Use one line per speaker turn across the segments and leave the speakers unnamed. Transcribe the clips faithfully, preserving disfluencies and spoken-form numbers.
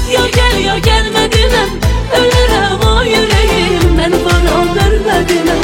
Ya gel ya gelme dinən, ölürəm o yüreğim, mən varam ölmədinəm.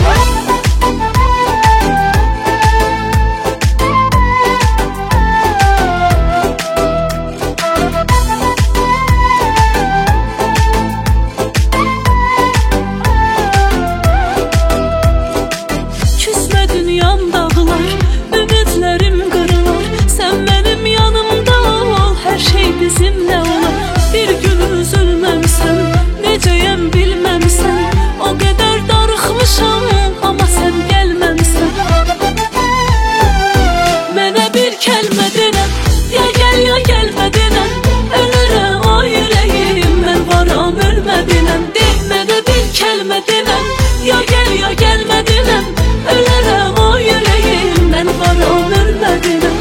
Küsmə dünyam dağlar, ümidlərim qırılar, sən mənim yanımda ol, hər şey bizimlə olar. Bir gün üzülməmsən, necəyəm bilməmsən, o qədər darıxmışam, amma sən gəlməmsən. Mənə bir kəlmə denən, ya gəl ya gəlmə denən, ölürəm o yüreğim, mən varam ölmədinəm. De, mənə bir kəlmə denən, ya gəl ya gəlmə denən, ölürəm o yüreğim, mən varam ölmədinəm.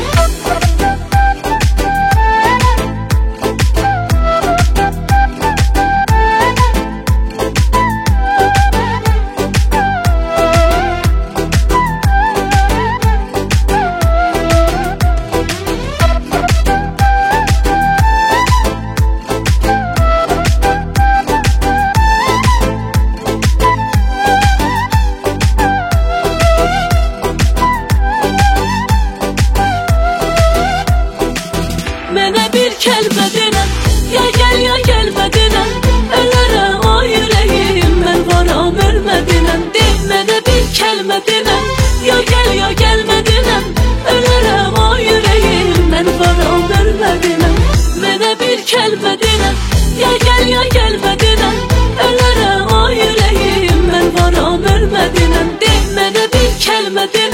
Mənə bir kəlmə denən, ya gəl ya gəlmə denən, ölürəm o yüreğim, mən varam ölmədinəm. De, mənə bir kəlmə denən, ya gəl ya gəlmə denən, ölürəm o yüreğim, mən varam ölmədinəm. Mənə bir kəlmə denən, ya gəl ya gəlmə denən, ölürəm o yüreğim, mən varam ölmədinəm. De, mənə bir kəlmə denən.